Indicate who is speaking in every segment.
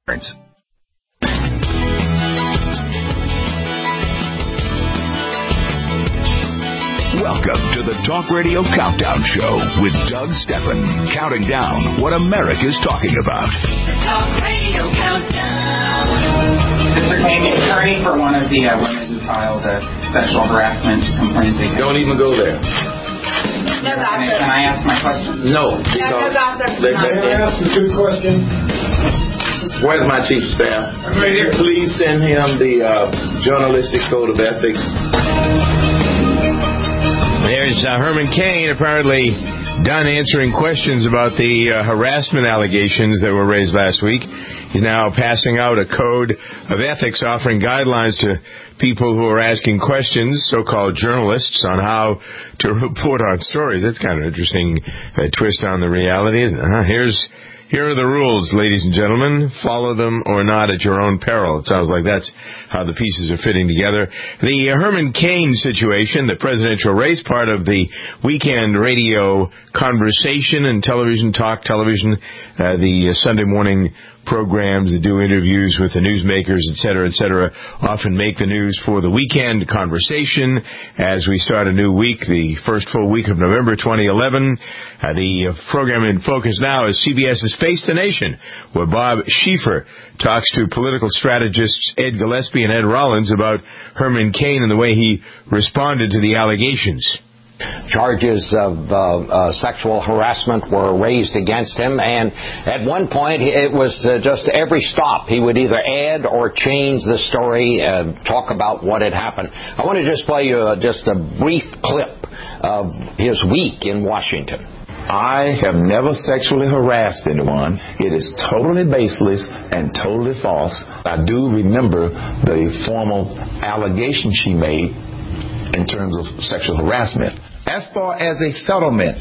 Speaker 1: Welcome to the Talk Radio Countdown Show with Doug Steffen, counting down what America's talking about.
Speaker 2: The Talk Radio Countdown. Mr. Kane, the attorney for one of the women who filed a sexual harassment complaint.
Speaker 3: Don't even go there.
Speaker 2: No, doctor. Can I ask my question?
Speaker 3: No, because they ask a good question. Where's my chief of staff? I'm right here. Please send him the journalistic code of ethics.
Speaker 4: There's Herman Cain apparently done answering questions about the harassment allegations that were raised last week. He's now passing out a code of ethics offering guidelines to people who are asking questions, so-called journalists, on how to report on stories. That's kind of an interesting twist on the reality. Here are the rules, ladies and gentlemen. Follow them or not at your own peril. It sounds like that's how the pieces are fitting together. The Herman Cain situation, the presidential race, part of the weekend radio conversation and television, talk television, the Sunday morning programs that do interviews with the newsmakers, et cetera, often make the news for the weekend conversation as we start a new week, the first full week of November 2011. The program in focus now is CBS's Face the Nation, where Bob Schieffer talks to political strategists Ed Gillespie and Ed Rollins about Herman Cain and the way he responded to the allegations.
Speaker 5: Charges of sexual harassment were raised against him, and at one point it was just every stop he would either add or change the story, talk about what had happened. I want to just play you just a brief clip of his week in Washington.
Speaker 6: I have never sexually harassed anyone. It is totally baseless and totally false. I do remember the formal allegation she made in terms of sexual harassment. As far as a settlement,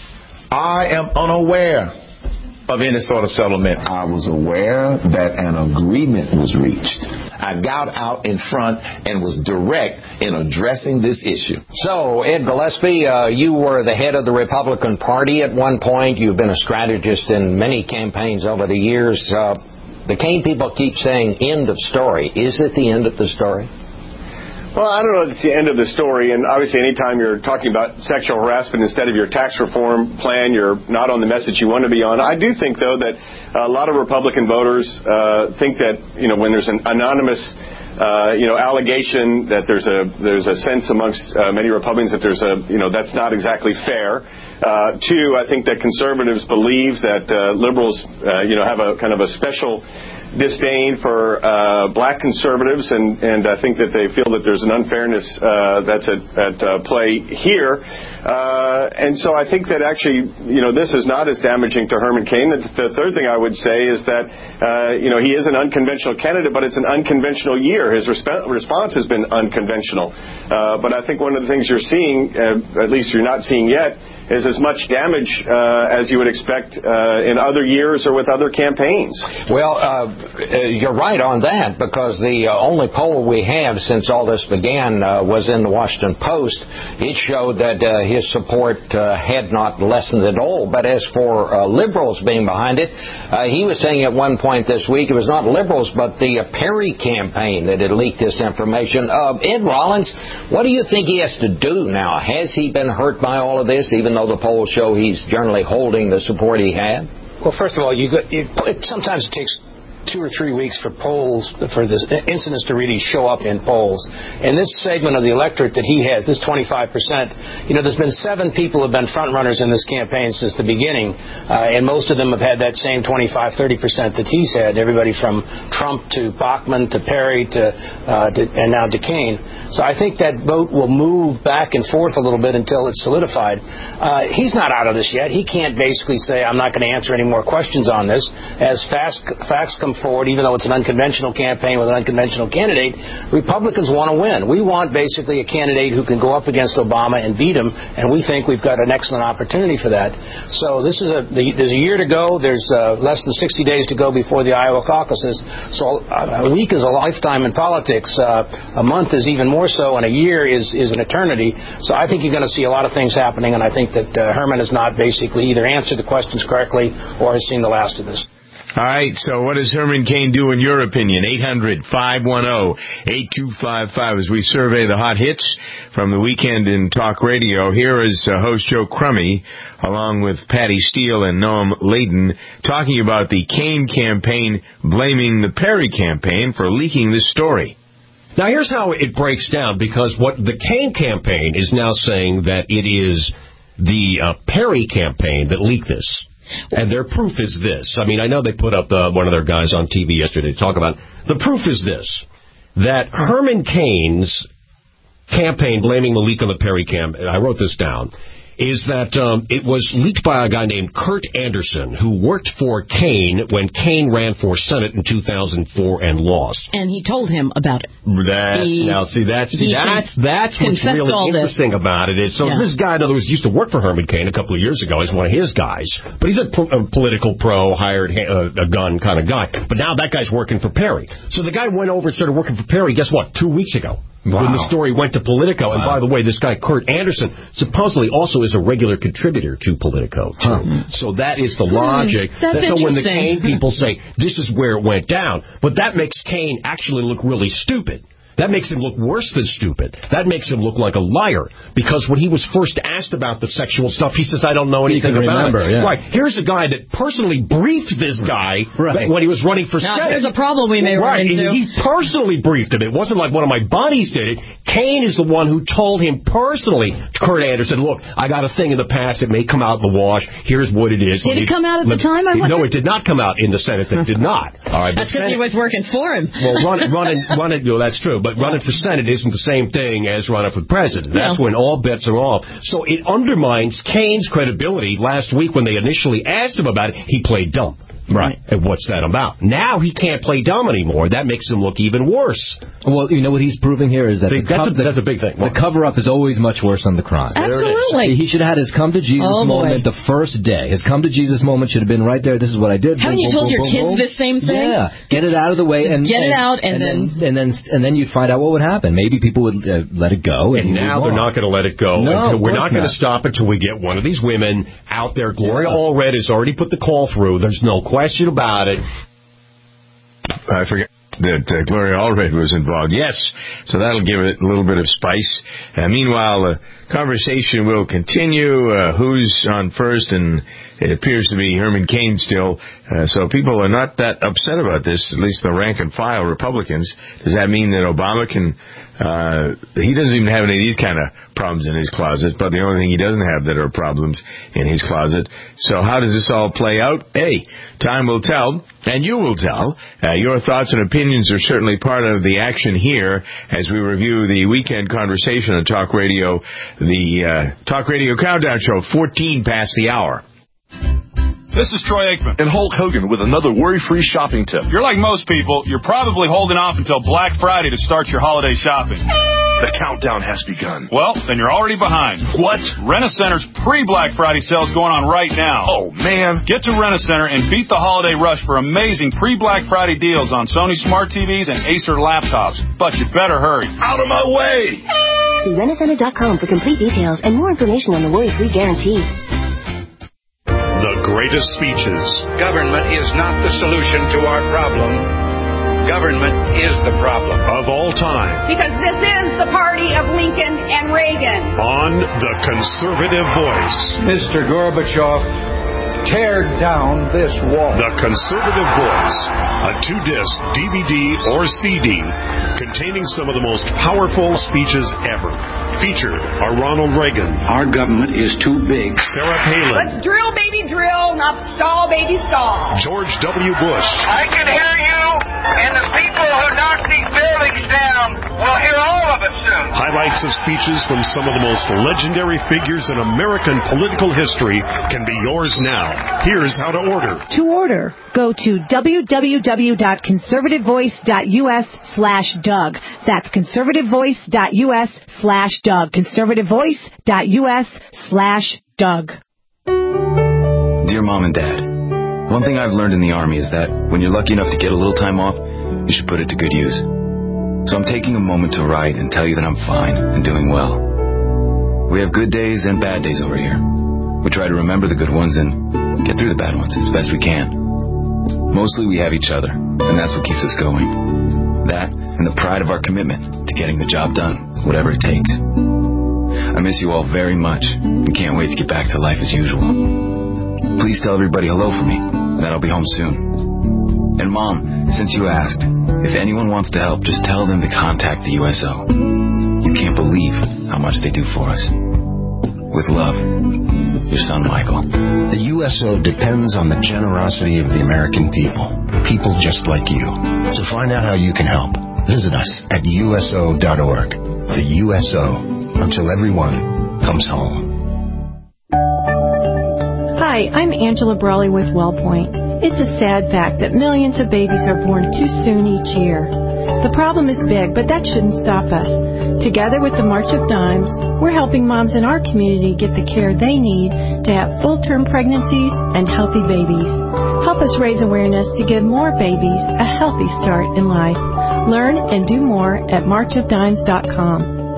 Speaker 6: I am unaware of any sort of settlement. I was aware that an agreement was reached. I got out in front and was direct in addressing this issue.
Speaker 5: So, Ed Gillespie, you were the head of the Republican Party at one point. You've been a strategist in many campaigns over the years. The Cain people keep saying end of story. Is it the end of the story?
Speaker 7: Well, I don't know if it's the end of the story, and obviously anytime you're talking about sexual harassment instead of your tax reform plan, you're not on the message you want to be on. I do think, though, that a lot of Republican voters think that, when there's an anonymous allegation that there's a sense amongst many Republicans that that's not exactly fair. Two, I think that conservatives believe that liberals, have a kind of a special disdain for black conservatives, and I think that they feel that there's an unfairness that's at play here. And so I think that actually, this is not as damaging to Herman Cain. The third thing I would say is that, he is an unconventional candidate, but it's an unconventional year. His response has been unconventional. But I think one of the things you're seeing, at least you're not seeing yet, is as much damage as you would expect in other years or with other campaigns.
Speaker 5: Well, you're right on that, because the only poll we have since all this began was in the Washington Post. It showed that his support had not lessened at all. But as for liberals being behind it, he was saying at one point this week it was not liberals but the Perry campaign that had leaked this information. Ed Rollins, what do you think he has to do now? Has he been hurt by all of this, even though the polls show he's generally holding the support he had?
Speaker 8: Well, first of all, sometimes it takes 2 or 3 weeks for polls, for the incidents to really show up in polls. And this segment of the electorate that he has, this 25%, there's been 7 people who have been front runners in this campaign since the beginning, and most of them have had that same 25-30% that he's had. Everybody from Trump to Bachmann to Perry to and now to Cain. So I think that vote will move back and forth a little bit until it's solidified. He's not out of this yet. He can't basically say, I'm not going to answer any more questions on this. As facts come forward, even though it's an unconventional campaign with an unconventional candidate, Republicans want to win. We want basically a candidate who can go up against Obama and beat him, and we think we've got an excellent opportunity for that. So there's a year to go. There's less than 60 days to go before the Iowa caucuses. So a week is a lifetime in politics. A month is even more so, and a year is an eternity. So I think you're going to see a lot of things happening, and I think that Herman has not basically either answered the questions correctly or has seen the last of this.
Speaker 4: All right, so what does Herman Cain do in your opinion? 800-510-8255 as we survey the hot hits from the weekend in talk radio. Here is host Joe Crummy, along with Patty Steele and Noam Laden, talking about the Cain campaign blaming the Perry campaign for leaking this story.
Speaker 9: Now, here's how it breaks down, because what the Cain campaign is now saying that it is the Perry campaign that leaked this. And their proof is this. I mean, I know they put up one of their guys on TV yesterday to talk about it. The proof is this, that Herman Cain's campaign blaming the leak on the Perry campaign, I wrote this down, is that it was leaked by a guy named Kurt Anderson, who worked for Cain when Cain ran for Senate in 2004 and lost.
Speaker 10: And he told him about it.
Speaker 9: That's what's really interesting about it. Is this guy, in other words, used to work for Herman Cain a couple of years ago. He's one of his guys. But he's a political pro, hired a gun kind of guy. But now that guy's working for Perry. So the guy went over and started working for Perry, guess what, 2 weeks ago. Wow. When the story went to Politico. Wow. And by the way, this guy, Kurt Anderson, supposedly also is a regular contributor to Politico, too. So that is the logic.
Speaker 10: That's
Speaker 9: so when the Cain people say, this is where it went down, but that makes Cain actually look really stupid. That makes him look worse than stupid. That makes him look like a liar. Because when he was first asked about the sexual stuff, he says, I don't know anything about it. Yeah. Right. Here's a guy that personally briefed this guy when he was running for Senate.
Speaker 10: There's a problem we may run into.
Speaker 9: He personally briefed him. It wasn't like one of my buddies did it. Cain is the one who told him personally, Kurt Anderson, look, I got a thing in the past. It may come out in the wash. Here's what it is.
Speaker 10: Did it come out at the time?
Speaker 9: No, it did not come out in the Senate. It did not. All right,
Speaker 10: that's because he was working for him.
Speaker 9: Well, run it. No, that's true. But running for Senate isn't the same thing as running for president. That's when all bets are off. So it undermines Cain's credibility. Last week when they initially asked him about it, he played dumb. Right. And what's that about? Now he can't play dumb anymore. That makes him look even worse.
Speaker 11: Well, you know what he's proving here is that
Speaker 9: that's a big thing.
Speaker 11: The cover-up is always much worse than the crime.
Speaker 10: Absolutely.
Speaker 11: He should have had his come-to-Jesus moment the first day. His come-to-Jesus moment should have been right there. This is what I did.
Speaker 10: Haven't you told your kids the same thing?
Speaker 11: Yeah. Get it out of the way. And then you'd find out what would happen. Maybe people would let it go.
Speaker 9: And now they're not going to let it go. We're not going to stop until we get one of these women out there. Gloria Allred has already put the call through. There's no question about it.
Speaker 4: I forget that Gloria Allred was involved. Yes, so that'll give it a little bit of spice. Meanwhile, the conversation will continue. Who's on first? And it appears to be Herman Cain still. So people are not that upset about this, at least the rank and file Republicans. Does that mean that Obama can... he doesn't even have any of these kind of problems in his closet, but the only thing he doesn't have that are problems in his closet. So how does this all play out? Hey, time will tell, and you will tell. Your thoughts and opinions are certainly part of the action here as we review the weekend conversation on Talk Radio, the Talk Radio Countdown Show, 14 past the hour.
Speaker 12: This is Troy Aikman
Speaker 1: and Hulk Hogan with another worry-free shopping tip.
Speaker 12: If you're like most people, you're probably holding off until Black Friday to start your holiday shopping.
Speaker 1: The countdown has begun.
Speaker 12: Well, then you're already behind.
Speaker 1: What?
Speaker 12: Rent-A-Center's pre-Black Friday sale is going on right now.
Speaker 1: Oh, man.
Speaker 12: Get to Rent-A-Center and beat the holiday rush for amazing pre-Black Friday deals on Sony Smart TVs and Acer laptops. But you better hurry.
Speaker 1: Out of my way!
Speaker 13: See Rent-A-Center.com for complete details and more information on the worry-free guarantee.
Speaker 14: The greatest speeches.
Speaker 15: Government is not the solution to our problem. Government is the problem.
Speaker 14: Of all time.
Speaker 16: Because this is the party of Lincoln and Reagan.
Speaker 14: On The Conservative Voice.
Speaker 15: Mr. Gorbachev, tear down this wall.
Speaker 14: The Conservative Voice. A 2-disc DVD or CD containing some of the most powerful speeches ever. Featured are Ronald Reagan.
Speaker 15: Our government is too big.
Speaker 14: Sarah Palin.
Speaker 16: Let's drill, baby, drill, not stall, baby, stall.
Speaker 14: George W. Bush.
Speaker 17: I can hear you, and the people who knock these buildings down will hear all of us soon.
Speaker 14: Highlights of speeches from some of the most legendary figures in American political history can be yours now. Here's how to order.
Speaker 18: To order, go to www.conservativevoice.us/Doug. That's conservativevoice.us/Doug. conservativevoice.us/Doug.
Speaker 19: Dear Mom and Dad, one thing I've learned in the Army is that when you're lucky enough to get a little time off, you should put it to good use. So I'm taking a moment to write and tell you that I'm fine and doing well. We have good days and bad days over here. We try to remember the good ones and get through the bad ones as best we can. Mostly we have each other, and that's what keeps us going. That and the pride of our commitment to getting the job done, whatever it takes. I miss you all very much and can't wait to get back to life as usual. Please tell everybody hello for me, that I'll be home soon. And Mom, since you asked, if anyone wants to help, just tell them to contact the USO. You can't believe how much they do for us. With love, your son Michael.
Speaker 20: The USO depends on the generosity of the American people. People just like you. To find out how you can help, visit us at USO.org. The USO, until everyone comes home.
Speaker 21: Hi, I'm Angela Brawley with WellPoint. It's a sad fact that millions of babies are born too soon each year. The problem is big, but that shouldn't stop us. Together with the March of Dimes, we're helping moms in our community get the care they need to have full-term pregnancies and healthy babies. Help us raise awareness to give more babies a healthy start in life. Learn and do more at marchofdimes.com.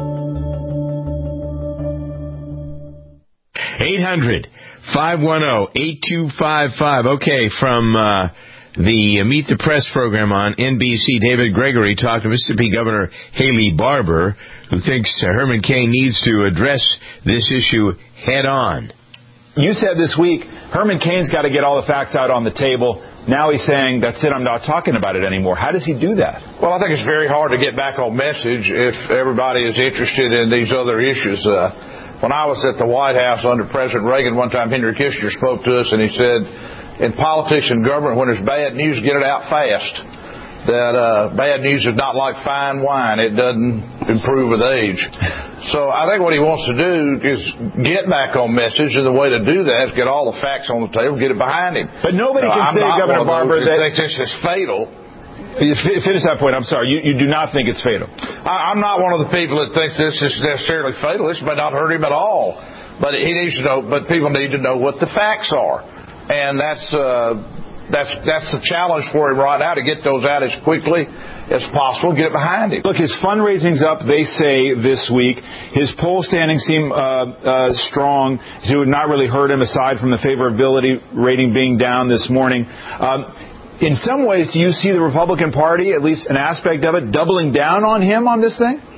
Speaker 4: 800-510-8255. Okay, from the Meet the Press program on NBC, David Gregory talked to Mississippi Governor Haley Barbour, who thinks Herman Cain needs to address this issue head on.
Speaker 22: You said this week, Herman Cain's got to get all the facts out on the table. Now he's saying, that's it, I'm not talking about it anymore. How does he do that?
Speaker 3: Well, I think it's very hard to get back on message if everybody is interested in these other issues. When I was at the White House under President Reagan, one time Henry Kissinger spoke to us and he said, in politics and government, when there's bad news, get it out fast. That bad news is not like fine wine. It doesn't improve with age. So I think what he wants to do is get back on message, and the way to do that is get all the facts on the table, get it behind him.
Speaker 22: But nobody can say, Governor Barbour, that
Speaker 3: thinks this is fatal.
Speaker 22: Finish that point. I'm sorry. You do not think it's fatal.
Speaker 3: I'm not one of the people that thinks this is necessarily fatal. This may not hurt him at all. But he needs to know. But people need to know what the facts are, and that's the challenge for him right now, to get those out as quickly as possible, get it behind him.
Speaker 22: Look, his fundraising's up, they say, this week. His poll standings seem strong. It would not really hurt him, aside from the favorability rating being down this morning. In some ways, do you see the Republican Party, at least an aspect of it, doubling down on him on this thing?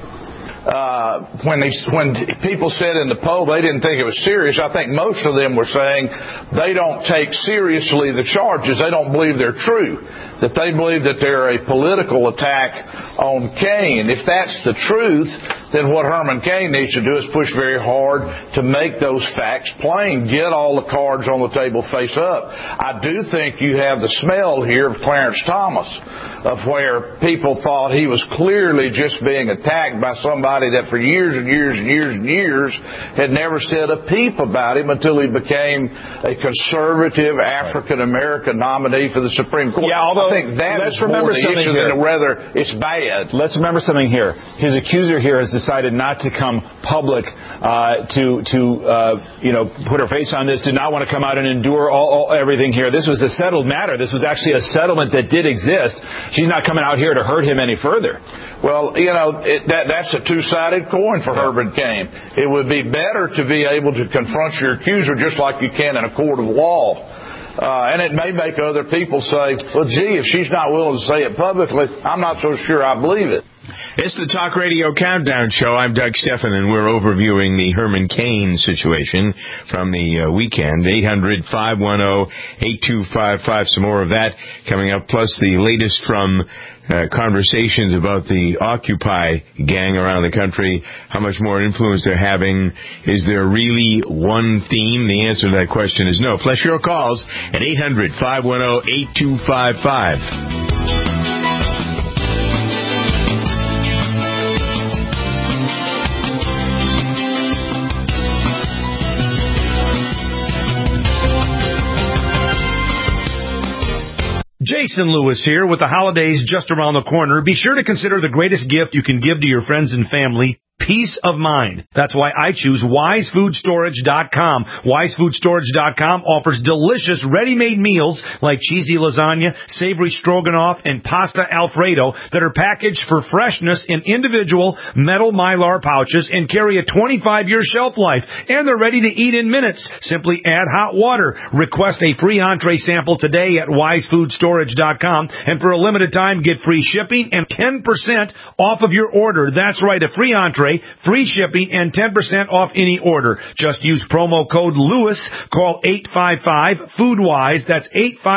Speaker 3: When people said in the poll they didn't think it was serious, I think most of them were saying they don't take seriously the charges. They don't believe they're true. That they believe that they're a political attack on Cain. If that's the truth, then what Herman Cain needs to do is push very hard to make those facts plain. Get all the cards on the table face up. I do think you have the smell here of Clarence Thomas, of where people thought he was clearly just being attacked by somebody that for years and years and years and years had never said a peep about him until he became a conservative African-American nominee for the Supreme Court.
Speaker 22: Yeah, although,
Speaker 3: I think that is more the issue than whether it's bad.
Speaker 22: Let's remember something here. His accuser here has decided not to come public to put her face on this, did not want to come out and endure everything here. This was a settled matter. This was actually a settlement that did exist. She's not coming out here to hurt him any further.
Speaker 3: Well, that's a two-sided coin for Herman Cain. It would be better to be able to confront your accuser just like you can in a court of law. And it may make other people say, well, gee, if she's not willing to say it publicly, I'm not so sure I believe it.
Speaker 4: It's the Talk Radio Countdown Show. I'm Doug Stephan, and we're overviewing the Herman Cain situation from the weekend. 800-510-8255. Some more of that coming up, plus the latest from conversations about the Occupy gang around the country, how much more influence they're having. Is there really one theme? The answer to that question is no. Plus your calls at 800-510-8255.
Speaker 23: Jason Lewis here with the holidays just around the corner. Be sure to consider the greatest gift you can give to your friends and family, peace of mind. That's why I choose WiseFoodStorage.com. WiseFoodStorage.com offers delicious ready-made meals like cheesy lasagna, savory stroganoff, and pasta Alfredo that are packaged for freshness in individual metal Mylar pouches and carry a 25-year shelf life. And they're ready to eat in minutes. Simply add hot water. Request a free entree sample today at WiseFoodStorage.com. And for a limited time, get free shipping and 10% off of your order. That's right, a free entree, free shipping, and 10% off any order. Just use promo code Lewis. Call 855-FoodWise. That's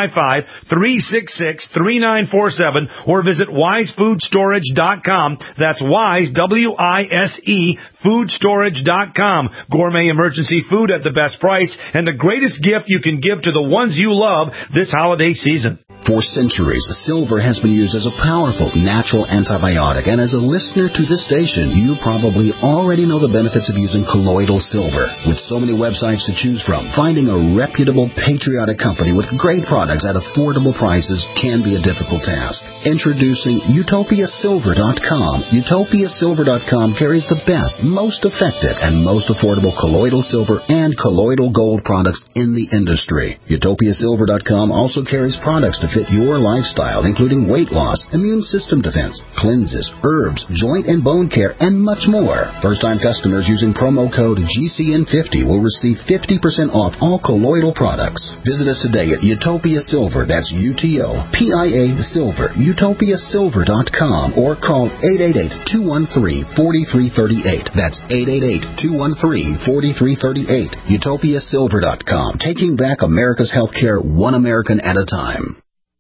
Speaker 23: 855-366-3947. Or visit WiseFoodStorage.com. That's Wise, W-I-S-E, FoodStorage.com. Gourmet emergency food at the best price and the greatest gift you can give to the ones you love this holiday season.
Speaker 2: For centuries, silver has been used as a powerful natural antibiotic, and as a listener to this station, you probably already know the benefits of using colloidal silver. With so many websites to choose from, finding a reputable, patriotic company with great products at affordable prices can be a difficult task. Introducing UtopiaSilver.com. UtopiaSilver.com carries the best, most effective, and most affordable colloidal silver and colloidal gold products in the industry. UtopiaSilver.com also carries products to fit your lifestyle, including weight loss, immune system defense, cleanses, herbs, joint and bone care, and much more. First-time customers using promo code GCN50 will receive 50% off all colloidal products. Visit us today at Utopia Silver. That's UTOPIA Silver. UtopiaSilver.com or call 888-213-4338. That's 888-213-4338. UtopiaSilver.com. Taking back America's healthcare one American at a time.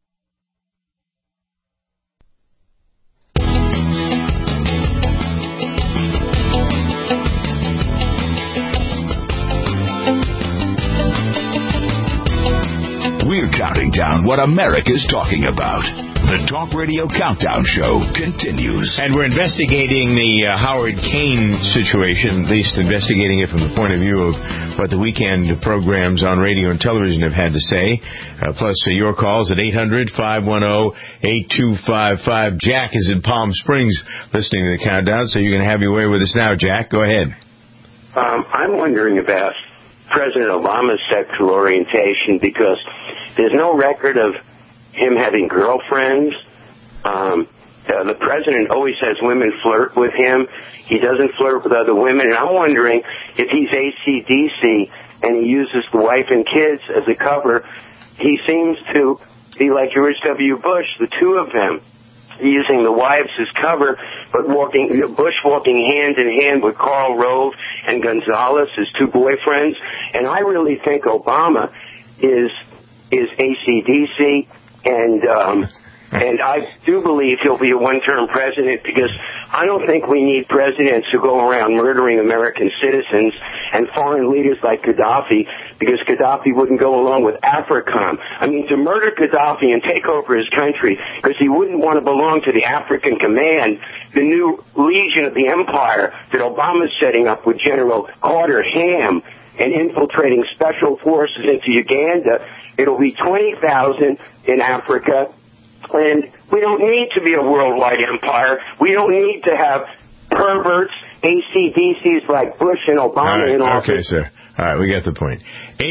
Speaker 1: We're counting down what America's talking about. The Talk Radio Countdown Show continues.
Speaker 4: And we're investigating the Howard Cain situation, at least investigating it from the point of view of what the weekend programs on radio and television have had to say. Plus your calls at 800-510-8255. Jack is in Palm Springs listening to the countdown, so you can have your way with us now, Jack. Go ahead.
Speaker 6: I'm wondering about President Obama's sexual orientation, because there's no record of him having girlfriends. The president always has women flirt with him. He doesn't flirt with other women. And I'm wondering if he's AC/DC and he uses the wife and kids as a cover. He seems to be like George W. Bush, the two of them, using the wives as cover, but Bush walking hand in hand with Karl Rove and Gonzalez, his two boyfriends. And I really think Obama is AC/DC, and I do believe he'll be a one-term president, because I don't think we need presidents who go around murdering American citizens and foreign leaders like Gaddafi, because Gaddafi wouldn't go along with AFRICOM. I mean, to murder Gaddafi and take over his country because he wouldn't want to belong to the African Command, the new Legion of the Empire that Obama's setting up with General Carter Ham and infiltrating special forces into Uganda. It'll be 20,000 in Africa. And we don't need to be a worldwide empire. We don't need to have perverts, AC/DCs like Bush and Obama in office.
Speaker 4: Okay, sir. All right, we got the point.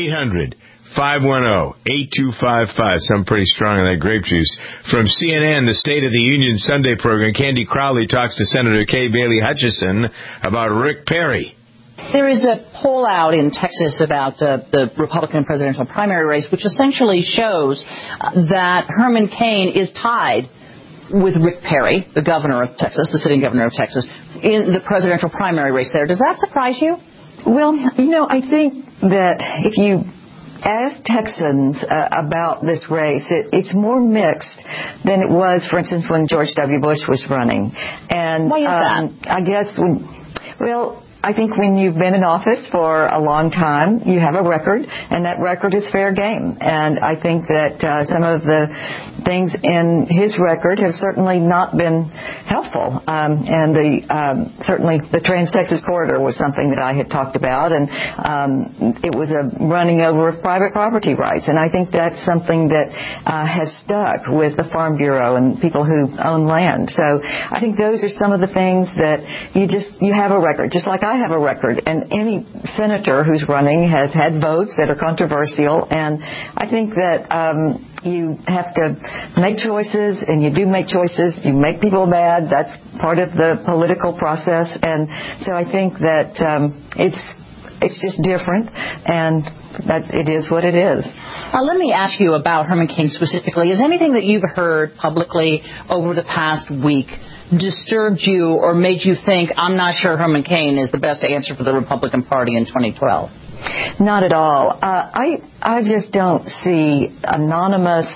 Speaker 4: 800-510-8255. Some pretty strong on that grape juice. From CNN, the State of the Union Sunday program, Candy Crowley talks to Senator Kay Bailey Hutchison about Rick Perry.
Speaker 7: There is a poll out in Texas about the Republican presidential primary race, which essentially shows that Herman Cain is tied with Rick Perry, the governor of Texas, the sitting governor of Texas, in the presidential primary race there. Does that surprise you?
Speaker 24: Well, I think that if you ask Texans about this race, it's more mixed than it was, for instance, when George W. Bush was running. And
Speaker 7: why is that?
Speaker 24: I guess, I think when you've been in office for a long time, you have a record, and that record is fair game. And I think that some of the things in his record have certainly not been helpful. And certainly the Trans-Texas Corridor was something that I had talked about, and it was a running over of private property rights. And I think that's something that has stuck with the Farm Bureau and people who own land. So I think those are some of the things that you have a record, just like I have a record. And any senator who's running has had votes that are controversial. And I think that you have to make choices, and you do make choices. You make people mad. That's part of the political process. And so I think that it's just different, and it is what it is.
Speaker 7: Let me ask you about Herman Cain specifically. Is anything that you've heard publicly over the past week disturbed you or made you think, I'm not sure Herman Cain is the best answer for the Republican Party in 2012?
Speaker 24: Not at all. I just don't see anonymous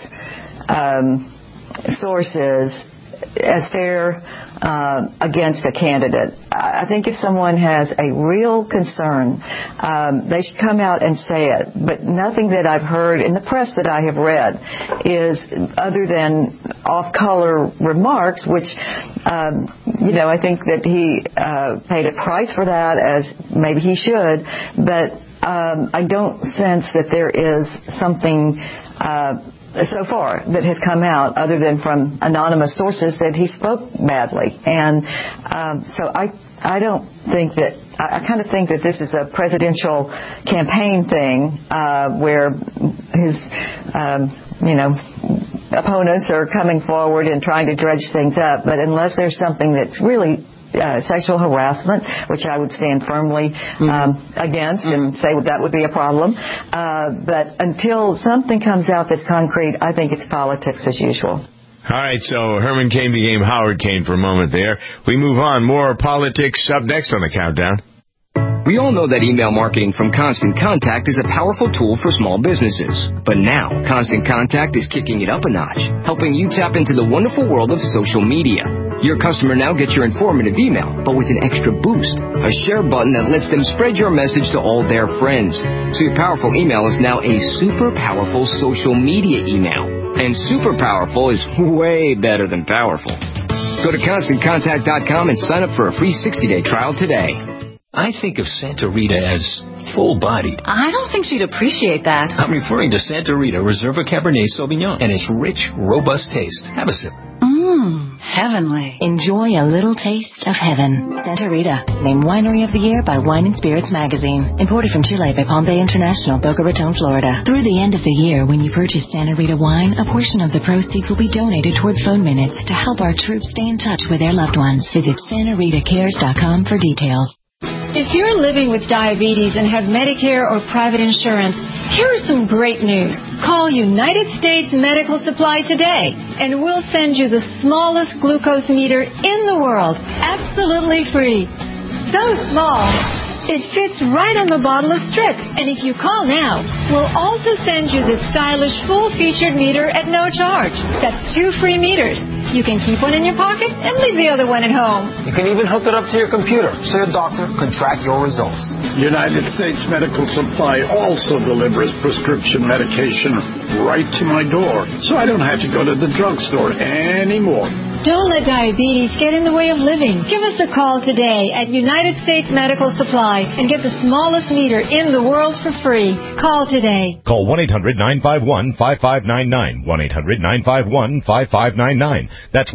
Speaker 24: sources as fair against a candidate. I think if someone has a real concern, they should come out and say it. But nothing that I've heard in the press that I have read is other than off-color remarks, which, I think that he paid a price for that, as maybe he should. But I don't sense that there is something so far that has come out other than from anonymous sources that he spoke badly. And so I don't think that, I kind of think that this is a presidential campaign thing where his opponents are coming forward and trying to dredge things up. But unless there's something that's really sexual harassment, which I would stand firmly against and say that would be a problem. But until something comes out that's concrete, I think it's politics as usual.
Speaker 4: All right, so Herman Cain became Howard Cain for a moment there. We move on. More politics up next on the Countdown.
Speaker 5: We all know that email marketing from Constant Contact is a powerful tool for small businesses. But now, Constant Contact is kicking it up a notch, helping you tap into the wonderful world of social media. Your customer now gets your informative email, but with an extra boost, a share button that lets them spread your message to all their friends. So your powerful email is now a super powerful social media email. And super powerful is way better than powerful. Go to ConstantContact.com and sign up for a free 60-day trial today.
Speaker 8: I think of Santa Rita as full-bodied.
Speaker 10: I don't think she'd appreciate that.
Speaker 8: I'm referring to Santa Rita Reserva Cabernet Sauvignon and its rich, robust taste. Have a sip.
Speaker 10: Heavenly.
Speaker 11: Enjoy a little taste of heaven. Santa Rita, named Winery of the Year by Wine and Spirits Magazine. Imported from Chile by Palm Bay International, Boca Raton, Florida. Through the end of the year, when you purchase Santa Rita wine, a portion of the proceeds will be donated toward phone minutes to help our troops stay in touch with their loved ones. Visit SantaRitaCares.com for details.
Speaker 21: If you're living with diabetes and have Medicare or private insurance, here is some great news. Call United States Medical Supply today, and we'll send you the smallest glucose meter in the world, absolutely free. So small, it fits right on the bottle of strips. And if you call now, we'll also send you this stylish full-featured meter at no charge. That's 2 free meters. You can keep one in your pocket and leave the other one at home.
Speaker 25: You can even hook it up to your computer so your doctor can track your results.
Speaker 26: United States Medical Supply also delivers prescription medication right to my door, so I don't have to go to the drugstore anymore.
Speaker 21: Don't let diabetes get in the way of living. Give us a call today at United States Medical Supply and get the smallest meter in the world for free. Call today.
Speaker 27: Call 1-800-951-5599. 1-800-951-5599. That's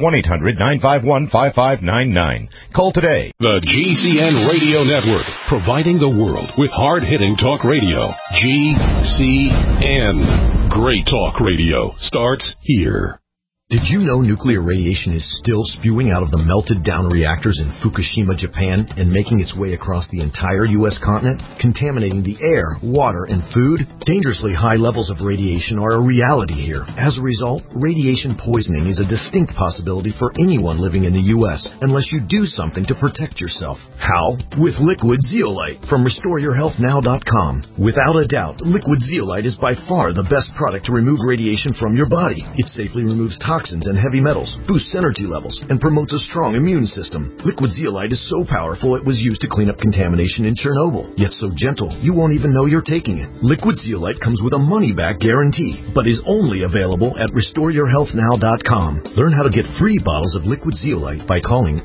Speaker 27: 1-800-951-5599. Call today.
Speaker 14: The GCN Radio Network, providing the world with hard-hitting talk radio. GCN. Great talk radio starts here.
Speaker 28: Did you know nuclear radiation is still spewing out of the melted-down reactors in Fukushima, Japan, and making its way across the entire U.S. continent, contaminating the air, water, and food? Dangerously high levels of radiation are a reality here. As a result, radiation poisoning is a distinct possibility for anyone living in the U.S. unless you do something to protect yourself. How? With Liquid Zeolite from RestoreYourHealthNow.com. Without a doubt, Liquid Zeolite is by far the best product to remove radiation from your body. It safely removes toxins toxins and heavy metals, boosts energy levels, and promotes a strong immune system. Liquid zeolite is so powerful it was used to clean up contamination in Chernobyl, yet so gentle you won't even know you're taking it. Liquid zeolite comes with a money-back guarantee, but is only available at RestoreYourHealthNow.com. Learn how to get free bottles of liquid zeolite by calling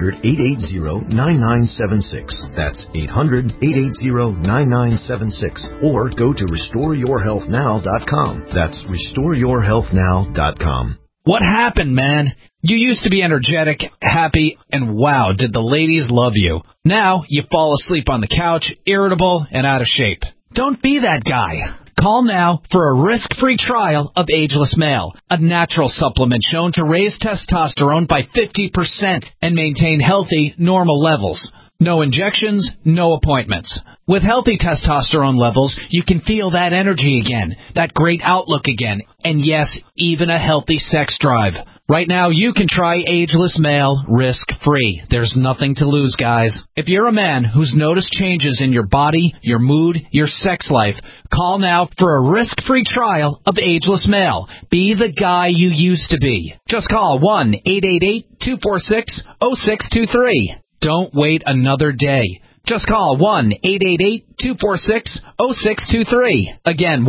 Speaker 28: 800-880-9976. That's 800-880-9976. Or go to RestoreYourHealthNow.com. That's RestoreYourHealthNow.com.
Speaker 9: What happened, man? You used to be energetic, happy, and wow, did the ladies love you. Now you fall asleep on the couch, irritable, and out of shape. Don't be that guy. Call now for a risk-free trial of Ageless Male, a natural supplement shown to raise testosterone by 50% and maintain healthy, normal levels. No injections, no appointments. With healthy testosterone levels, you can feel that energy again, that great outlook again, and yes, even a healthy sex drive. Right now, you can try Ageless Male risk-free. There's nothing to lose, guys. If you're a man who's noticed changes in your body, your mood, your sex life, call now for a risk-free trial of Ageless Male. Be the guy you used to be. Just call 1-888-246-0623. Don't wait another day. Just call 1-888-246-0623. Again,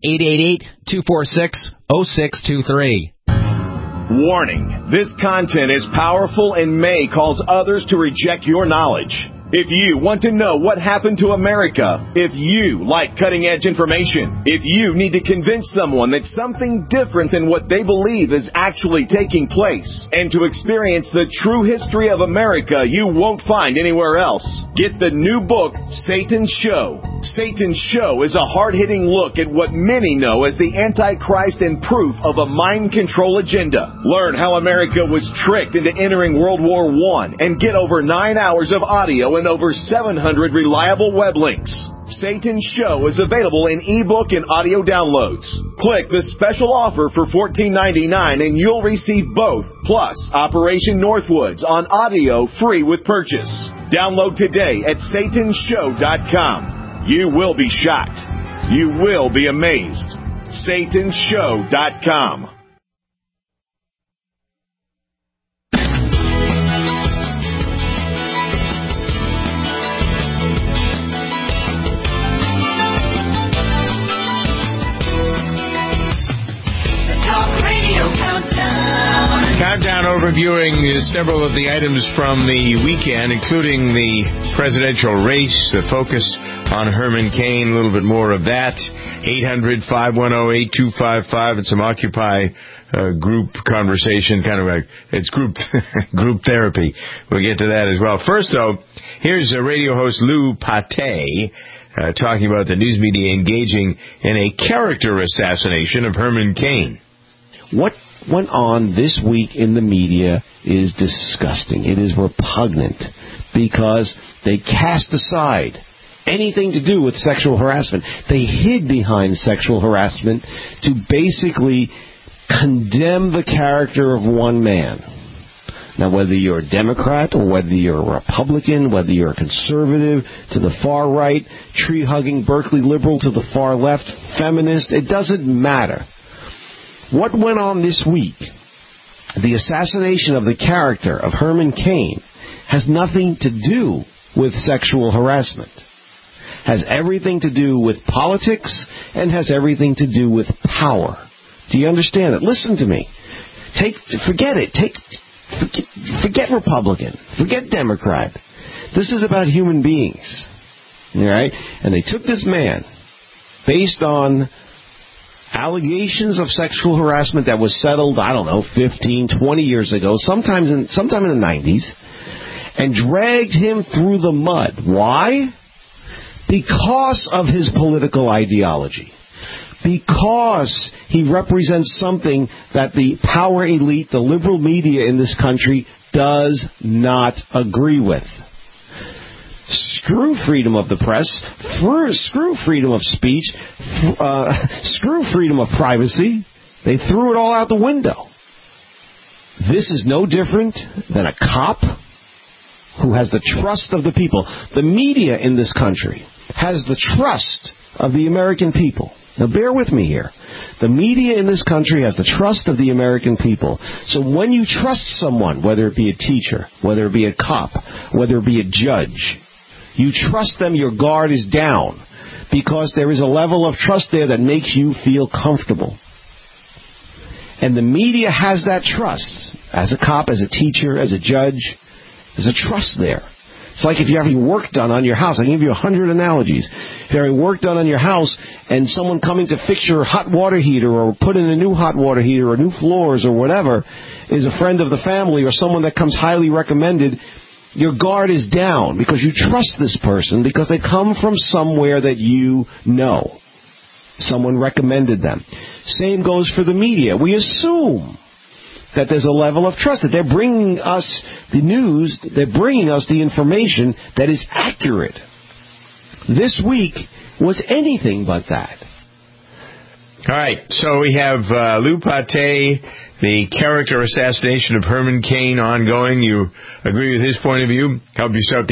Speaker 9: 1-888-246-0623.
Speaker 12: Warning, this content is powerful and may cause others to reject your knowledge. If you want to know what happened to America, if you like cutting-edge information, if you need to convince someone that something different than what they believe is actually taking place, and to experience the true history of America you won't find anywhere else, get the new book, Satan's Show. Satan's Show is a hard-hitting look at what many know as the Antichrist and proof of a mind control agenda. Learn how America was tricked into entering World War I and get over 9 hours of audio and over 700 reliable web links. Satan's Show is available in ebook and audio downloads. Click the special offer for $14.99 and you'll receive both, plus Operation Northwoods on audio free with purchase. Download today at satanshow.com. You will be shocked. You will be amazed. satanshow.com.
Speaker 4: Countdown overviewing several of the items from the weekend, including the presidential race, the focus on Herman Cain, a little bit more of that. 800-510-8255 and some Occupy group conversation, kind of like it's group therapy. We'll get to that as well. First, though, here's radio host Lou Pate talking about the news media engaging in a character assassination of Herman Cain.
Speaker 13: What went on this week in the media is disgusting. It is repugnant because they cast aside anything to do with sexual harassment. They hid behind sexual harassment to basically condemn the character of one man. Now, whether you're a Democrat or whether you're a Republican, whether you're a conservative to the far right, tree-hugging Berkeley liberal to the far left, feminist, it doesn't matter. What went on this week, the assassination of the character of Herman Cain, has nothing to do with sexual harassment. Has everything to do with politics and has everything to do with power. Do you understand it? Listen to me. Forget it. Forget Republican. Forget Democrat. This is about human beings. All right? And they took this man based on allegations of sexual harassment that was settled, 15, 20 years ago, sometime in the 90s, and dragged him through the mud. Why? Because of his political ideology. Because he represents something that the power elite, the liberal media in this country, does not agree with. Screw freedom of the press, screw freedom of speech, screw freedom of privacy. They threw it all out the window. This is no different than a cop who has the trust of the people. The media in this country has the trust of the American people. Now bear with me here. The media in this country has the trust of the American people. So when you trust someone, whether it be a teacher, whether it be a cop, whether it be a judge, you trust them, your guard is down, because there is a level of trust there that makes you feel comfortable. And the media has that trust. As a cop, as a teacher, as a judge, there's a trust there. It's like if you're having work done on your house. I can give you 100 analogies. If you're having work done on your house and someone coming to fix your hot water heater or put in a new hot water heater or new floors or whatever is a friend of the family or someone that comes highly recommended, your guard is down because you trust this person because they come from somewhere that you know. Someone recommended them. Same goes for the media. We assume that there's a level of trust, that they're bringing us the news, they're bringing us the information that is accurate. This week was anything but that.
Speaker 4: All right, so we have Lou Pate, the character assassination of Herman Cain ongoing. You agree with his point of view? Help yourself to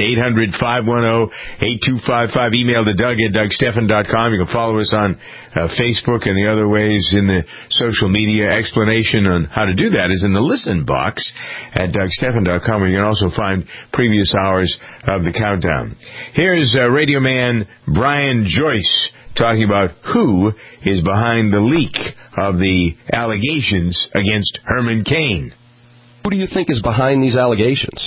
Speaker 4: 800-510-8255. Email to Doug at DougStephan.com. You can follow us on Facebook and the other ways in the social media. Explanation on how to do that is in the listen box at DougStephan.com, where you can also find previous hours of the countdown. Here's radio man Brian Joyce talking about who is behind the leak of the allegations against Herman Cain.
Speaker 3: Who do you think is behind these allegations?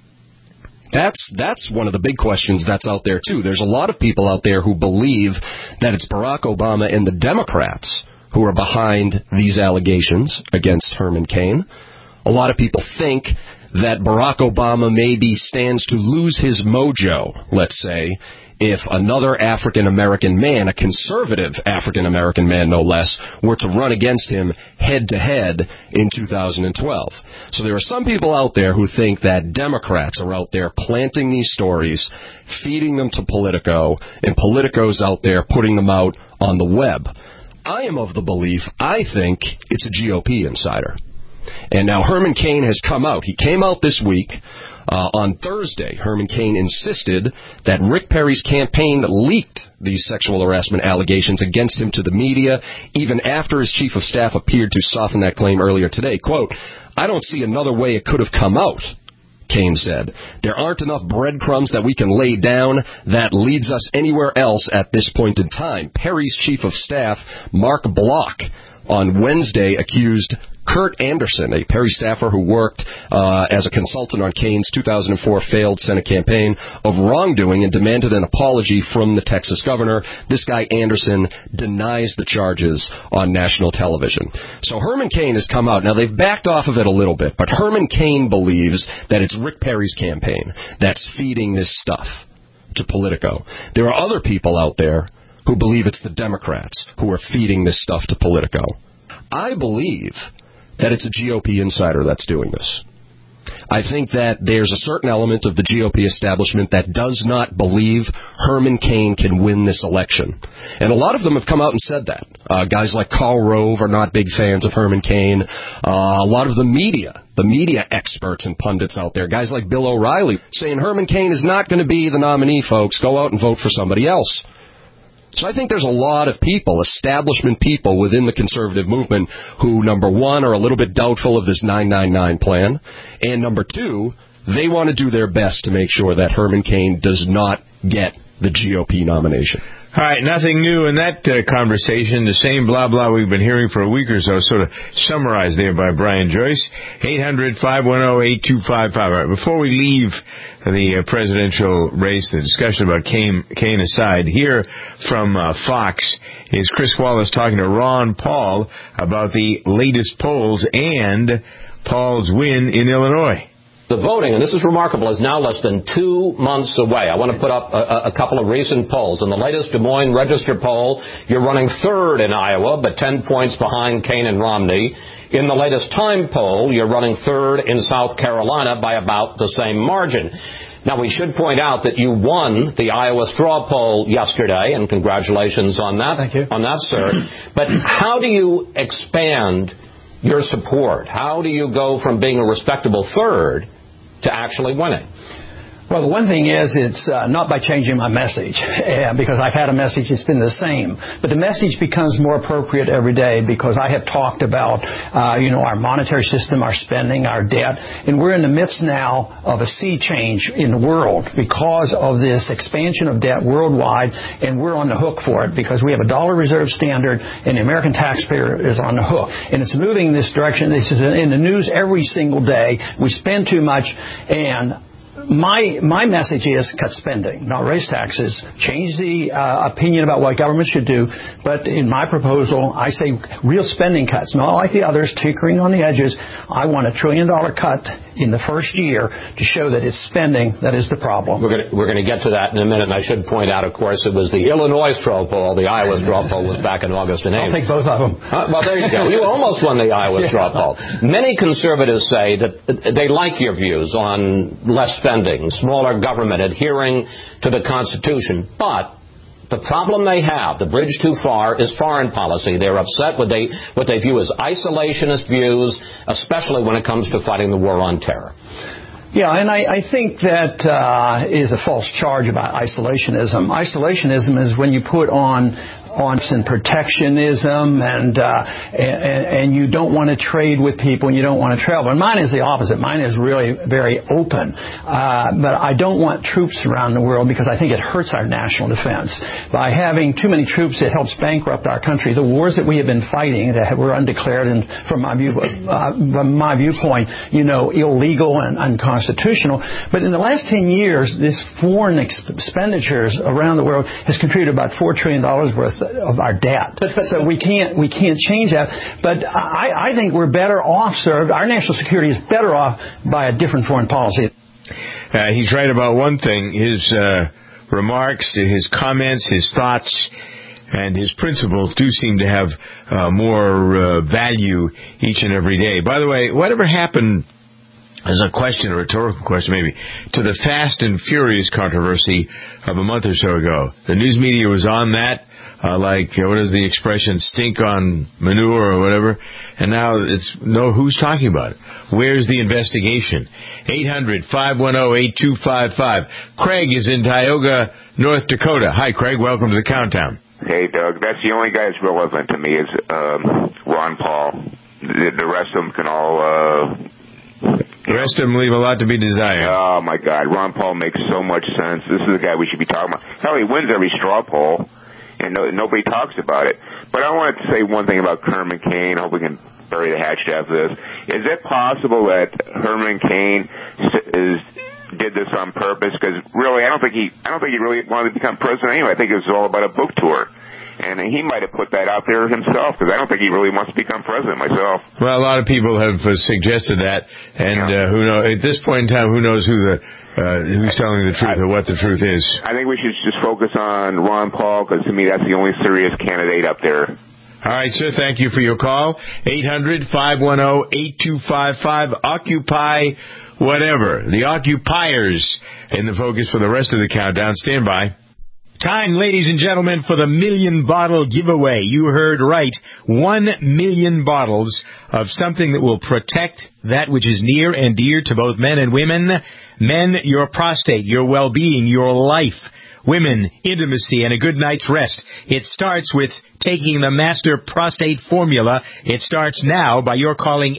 Speaker 3: That's one of the big questions that's out there, too. There's a lot of people out there who believe that it's Barack Obama and the Democrats who are behind these allegations against Herman Cain. A lot of people think that Barack Obama maybe stands to lose his mojo, let's say, if another African-American man, a conservative African-American man no less, were to run against him head-to-head in 2012. So there are some people out there who think that Democrats are out there planting these stories, feeding them to Politico, and Politico's out there putting them out on the web. I am of the belief, I think it's a GOP insider. And now Herman Cain has come out. He came out this week. On Thursday, Herman Cain insisted that Rick Perry's campaign leaked these sexual harassment allegations against him to the media, even after his chief of staff appeared to soften that claim earlier today. Quote, "I don't see another way it could have come out," Cain said. "There aren't enough breadcrumbs that we can lay down that leads us anywhere else at this point in time." Perry's chief of staff, Mark Block, on Wednesday accused Kurt Anderson, a Perry staffer who worked as a consultant on Cain's 2004 failed Senate campaign, of wrongdoing and demanded an apology from the Texas governor. This guy Anderson denies the charges on national television. So Herman Cain has come out. Now, they've backed off of it a little bit, but Herman Cain believes that it's Rick Perry's campaign that's feeding this stuff to Politico. There are other people out there who believe it's the Democrats who are feeding this stuff to Politico. I believe that it's a GOP insider that's doing this. I think that there's a certain element of the GOP establishment that does not believe Herman Cain can win this election. And a lot of them have come out and said that. Guys like Karl Rove are not big fans of Herman Cain. A lot of the media experts and pundits out there, guys like Bill O'Reilly, saying Herman Cain is not going to be the nominee, folks. Go out and vote for somebody else. So I think there's a lot of people, establishment people within the conservative movement who, number one, are a little bit doubtful of this 999 plan, and number two, they want to do their best to make sure that Herman Cain does not get the GOP nomination.
Speaker 4: All right, nothing new in that conversation. The same blah, blah we've been hearing for a week or so, sort of summarized there by Brian Joyce. 800-510-8255. All right, before we leave the presidential race, the discussion about Cain aside, here from Fox is Chris Wallace talking to Ron Paul about the latest polls and Paul's win in Illinois.
Speaker 15: The voting, and this is remarkable, is now less than 2 months away. I want to put up a couple of recent polls. In the latest Des Moines Register poll, you're running third in Iowa, but 10 points behind Cain and Romney. In the latest Time poll, you're running third in South Carolina by about the same margin. Now, we should point out that you won the Iowa straw poll yesterday, and congratulations on that.
Speaker 16: Thank you.
Speaker 15: On that, sir. But how do you expand your support? How do you go from being a respectable third to actually winning?
Speaker 2: Well, the one thing is it's not by changing my message, because I've had a message that's been the same. But the message becomes more appropriate every day because I have talked about, our monetary system, our spending, our debt. And we're in the midst now of a sea change in the world because of this expansion of debt worldwide. And we're on the hook for it because we have a dollar reserve standard and the American taxpayer is on the hook. And it's moving in this direction. This is in the news every single day. We spend too much, and my message is cut spending, not raise taxes, change the opinion about what government should do. But in my proposal, I say real spending cuts, not like the others, tinkering on the edges. I want $1 trillion cut in the first year to show that it's spending that is the problem.
Speaker 15: We're going to get to that in a minute, and I should point out, of course, it was the Illinois straw poll. The Iowa straw poll was back in August and
Speaker 2: I'll take both of them.
Speaker 15: Well, there you go. You almost won the Iowa straw poll. Many conservatives say that they like your views on less spending, smaller government, adhering to the Constitution, but the problem they have, the bridge too far, is foreign policy. They're upset with what they view as isolationist views, especially when it comes to fighting the war on terror.
Speaker 2: Yeah, and I think that is a false charge about isolationism. Isolationism is when you put on and protectionism and you don't want to trade with people and you don't want to travel. And mine is the opposite. Mine is really very open. But I don't want troops around the world because I think it hurts our national defense. By having too many troops, it helps bankrupt our country. The wars that we have been fighting that were undeclared and from my viewpoint, illegal and unconstitutional. But in the last 10 years, this foreign expenditures around the world has contributed about $4 trillion worth of our debt. So we can't change that. But I think we're better off served. Our national security is better off by a different foreign policy.
Speaker 4: He's right about one thing. His remarks, his comments, his thoughts, and his principles do seem to have more value each and every day. By the way, whatever happened, as a question, a rhetorical question maybe, to the Fast and Furious controversy of a month or so ago? The news media was on that. What is the expression, stink on manure or whatever, and now who's talking about it? Where's the investigation? 800-510-8255. Craig is in Tioga, North Dakota. Hi, Craig. Welcome to the Countdown.
Speaker 16: Hey, Doug. That's the only guy that's relevant to me is Ron Paul. The rest of them can all...
Speaker 4: The rest of them leave a lot to be desired.
Speaker 16: Oh, my God. Ron Paul makes so much sense. This is the guy we should be talking about. Hell, he wins every straw poll. And nobody talks about it. But I wanted to say one thing about Herman Cain. I hope we can bury the hatchet after this. Is it possible that Herman Cain did this on purpose? Because really, I don't think he really wanted to become president anyway. I think it was all about a book tour. And he might have put that out there himself, because I don't think he really wants to become president myself.
Speaker 4: Well, a lot of people have suggested that, and who knows? At this point in time, who knows who's telling the truth or what the truth is? I
Speaker 16: think we should just focus on Ron Paul, because to me that's the only serious candidate up there.
Speaker 4: All right, sir. Thank you for your call. 800-510-8255. Occupy whatever. The occupiers in the focus for the rest of the countdown. Stand by. Time, ladies and gentlemen, for the 1,000,000 bottle giveaway. You heard right. 1,000,000 bottles of something that will protect that which is near and dear to both men and women. Men, your prostate, your well-being, your life. Women, intimacy, and a good night's rest. It starts with taking the Master Prostate Formula. It starts now by your calling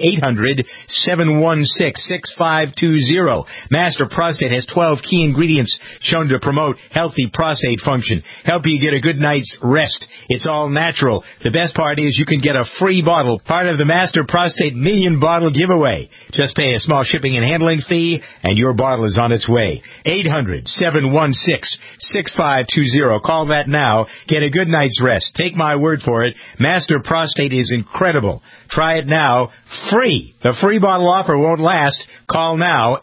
Speaker 4: 800-716-6520. Master Prostate has 12 key ingredients shown to promote healthy prostate function, help you get a good night's rest. It's all natural. The best part is you can get a free bottle, part of the Master Prostate 1,000,000 bottle giveaway. Just pay a small shipping and handling fee, and your bottle is on its way. 800-716-6520. Call that now. Get a good night's rest. Take my word for it. Master Prostate is incredible. Try it now. Free. The free bottle offer won't last. Call now.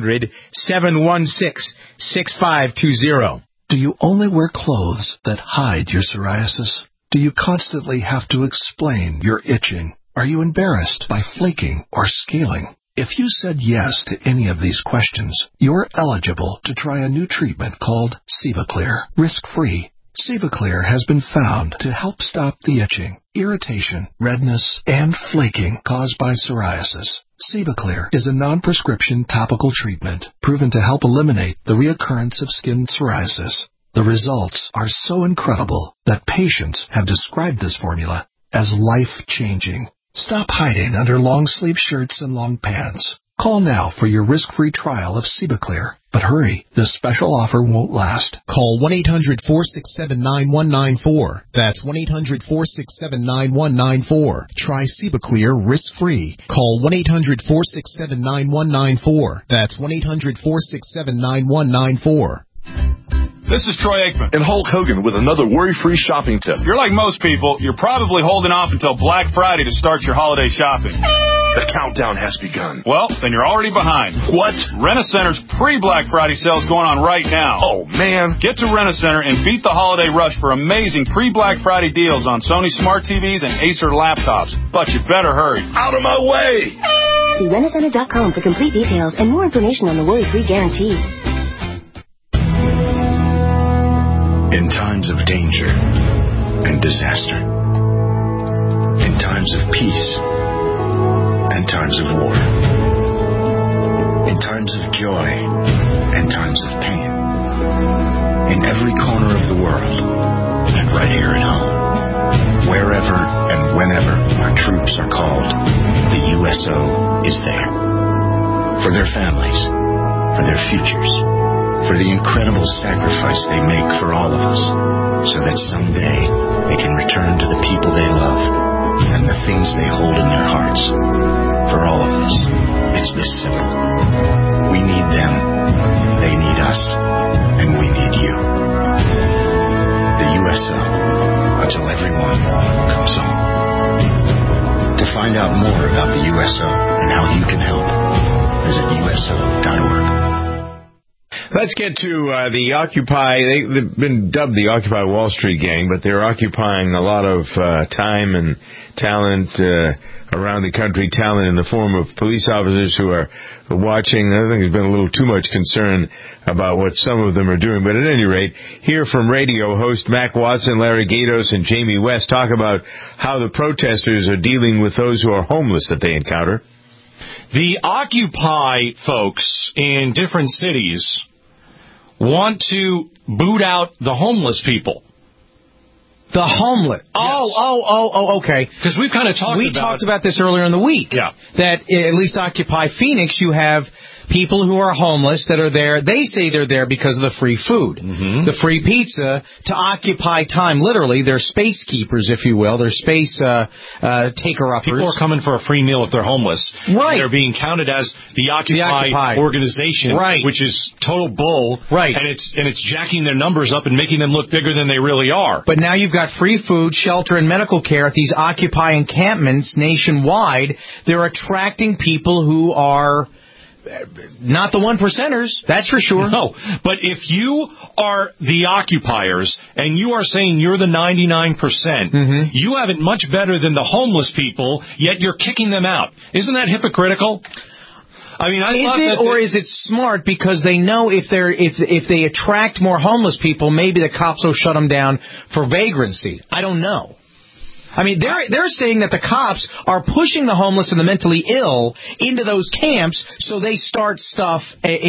Speaker 4: 800-716-6520.
Speaker 17: Do you only wear clothes that hide your psoriasis? Do you constantly have to explain your itching? Are you embarrassed by flaking or scaling? If you said yes to any of these questions, you're eligible to try a new treatment called Sevaclear. Risk-free. Cibaclear has been found to help stop the itching, irritation, redness, and flaking caused by psoriasis. Cibaclear is a non-prescription topical treatment proven to help eliminate the reoccurrence of skin psoriasis. The results are so incredible that patients have described this formula as life-changing. Stop hiding under long-sleeve shirts and long pants. Call now for your risk-free trial of Cibaclear. But hurry, this special offer won't last.
Speaker 1: Call 1-800-467-9194. That's 1-800-467-9194. Try Cibaclear risk-free. Call 1-800-467-9194. That's 1-800-467-9194.
Speaker 6: This is Troy Aikman
Speaker 7: and Hulk Hogan with another worry-free shopping tip.
Speaker 6: If you're like most people, you're probably holding off until Black Friday to start your holiday shopping.
Speaker 7: The countdown has begun.
Speaker 6: Well, then you're already behind.
Speaker 7: What?
Speaker 6: Rent-A-Center's pre-Black Friday sale is going on right now.
Speaker 7: Oh, man.
Speaker 6: Get to Rent-A-Center and beat the holiday rush for amazing pre-Black Friday deals on Sony Smart TVs and Acer laptops. But you better hurry.
Speaker 7: Out of my way!
Speaker 18: See Rentacenter.com for complete details and more information on the worry-free guarantee.
Speaker 19: In times of danger and disaster, in times of peace and times of war, in times of joy and times of pain, in every corner of the world and right here at home, wherever and whenever our troops are called, the USO is there. For their families, for their futures, for the incredible sacrifice they make for all of us, so that someday they can return to the people they love and the things they hold in their hearts. For all of us, it's this simple. We need them, they need us, and we need you. The USO, until everyone comes home. To find out more about the USO and how you can help, visit USO.org.
Speaker 4: Let's get to the Occupy. They've been dubbed the Occupy Wall Street Gang, but they're occupying a lot of time and talent around the country, talent in the form of police officers who are watching. I think there's been a little too much concern about what some of them are doing. But at any rate, hear from radio host Mac Watson, Larry Gatos, and Jamie West talk about how the protesters are dealing with those who are homeless that they encounter.
Speaker 20: The Occupy folks in different cities want to boot out the homeless people.
Speaker 9: The homeless. Oh, okay.
Speaker 20: Because we've kind of
Speaker 9: talked about this earlier in the week.
Speaker 20: Yeah.
Speaker 9: That at least Occupy Phoenix, you have people who are homeless that are there. They say they're there because of the free food, the free pizza, to occupy time. Literally, they're space keepers, if you will. They're space taker-uppers.
Speaker 20: People are coming for a free meal if they're homeless.
Speaker 9: Right.
Speaker 20: They're being counted as the Occupy organization,
Speaker 9: right,
Speaker 20: which is total bull.
Speaker 9: Right.
Speaker 20: And it's jacking their numbers up and making them look bigger than they really are.
Speaker 9: But now you've got free food, shelter, and medical care at these Occupy encampments nationwide. They're attracting people who are not the 1%ers, that's for sure.
Speaker 20: No, but if you are the occupiers and you are saying you're the 99%, you have it much better than the homeless people, yet you're kicking them out. Isn't that hypocritical? I mean,
Speaker 9: is it smart because they know if they attract more homeless people, maybe the cops will shut them down for vagrancy? I don't know. I mean, they're saying that the cops are pushing the homeless and the mentally ill into those camps, so they start stuff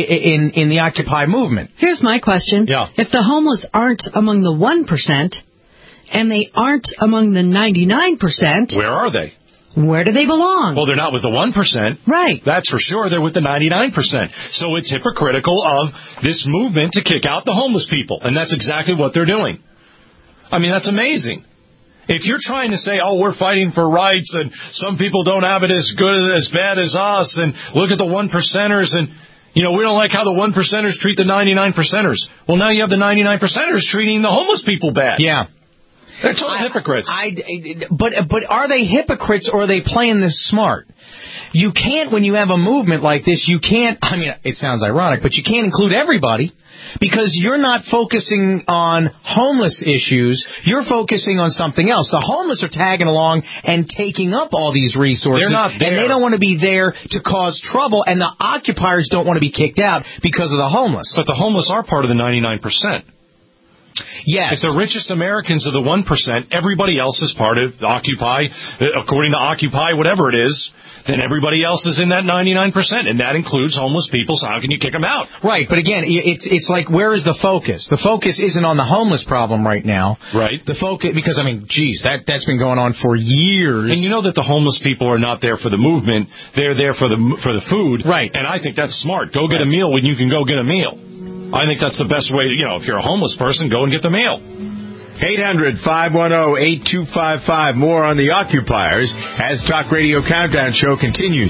Speaker 9: in the Occupy movement.
Speaker 10: Here's my question.
Speaker 20: Yeah.
Speaker 10: If the homeless aren't among the 1% and they aren't among the 99%...
Speaker 20: Where are they?
Speaker 10: Where do they belong?
Speaker 20: Well, they're not with the 1%.
Speaker 10: Right.
Speaker 20: That's for sure. They're with the 99%. So it's hypocritical of this movement to kick out the homeless people, and that's exactly what they're doing. I mean, that's amazing. If you're trying to say, oh, we're fighting for rights and some people don't have it as good, as bad as us, and look at the 1%ers and, we don't like how the 1%ers treat the 99%ers. Well, now you have the 99%ers treating the homeless people bad.
Speaker 9: Yeah.
Speaker 20: They're total hypocrites.
Speaker 9: But are they hypocrites or are they playing this smart? You can't, when you have a movement like this, it sounds ironic, but you can't include everybody. Because you're not focusing on homeless issues, you're focusing on something else. The homeless are tagging along and taking up all these resources.
Speaker 20: They're not there.
Speaker 9: And they don't want to be there to cause trouble, and the occupiers don't want to be kicked out because of the homeless.
Speaker 20: But the homeless are part of the 99%. If
Speaker 9: Yes.
Speaker 20: the richest Americans are the 1%, everybody else is part of Occupy, according to Occupy, whatever it is, then everybody else is in that 99%, and that includes homeless people, so how can you kick them out?
Speaker 5: Right, but again, it's like, where is the focus? The focus isn't on the homeless problem right now.
Speaker 20: Right.
Speaker 5: The focus, because, I mean, geez, that's been going on for years.
Speaker 20: And you know that the homeless people are not there for the movement, they're there for the food.
Speaker 5: Right.
Speaker 20: And I think that's smart. Go get a meal when you can go get a meal. I think that's the best way to, if you're a homeless person, go and get the meal.
Speaker 4: 800-510-8255. More on the occupiers as Talk Radio Countdown Show continues.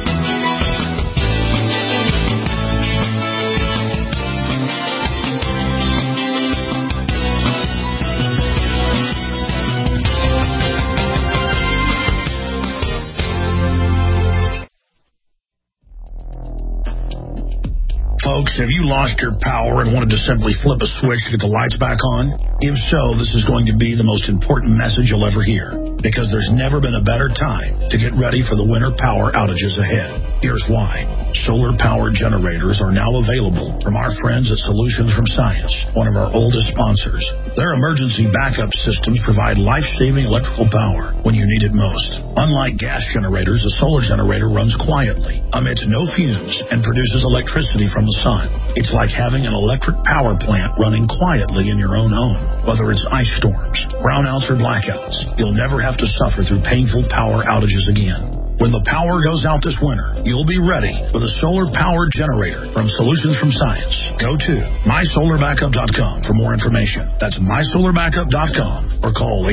Speaker 8: Folks, have you lost your power and wanted to simply flip a switch to get the lights back on? If so, this is going to be the most important message you'll ever hear, because there's never been a better time to get ready for the winter power outages ahead. Here's why. Solar power generators are now available from our friends at Solutions from Science, one of our oldest sponsors. Their emergency backup systems provide life-saving electrical power when you need it most. Unlike gas generators, a solar generator runs quietly, emits no fumes, and produces electricity from the sun. It's like having an electric power plant running quietly in your own home. Whether it's ice storms, brownouts, or blackouts, you'll never have to suffer through painful power outages again. When the power goes out this winter, you'll be ready with a solar-powered generator from Solutions from Science. Go to mysolarbackup.com for more information. That's mysolarbackup.com or call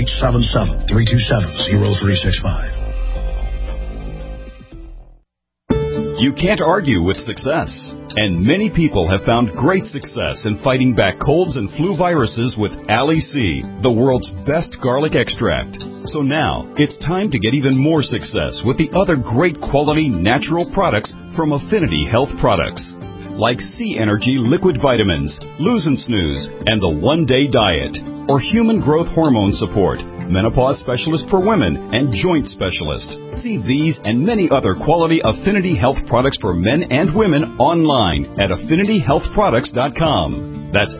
Speaker 8: 877-327-0365.
Speaker 11: You can't argue with success. And many people have found great success in fighting back colds and flu viruses with Ali C, the world's best garlic extract. So now, it's time to get even more success with the other great quality natural products from Affinity Health Products, like C Energy Liquid Vitamins, Lose and Snooze, and the One Day Diet, or Human Growth Hormone Support, Menopause Specialist for Women, and Joint Specialist. See these and many other quality Affinity Health products for men and women online at AffinityHealthProducts.com. That's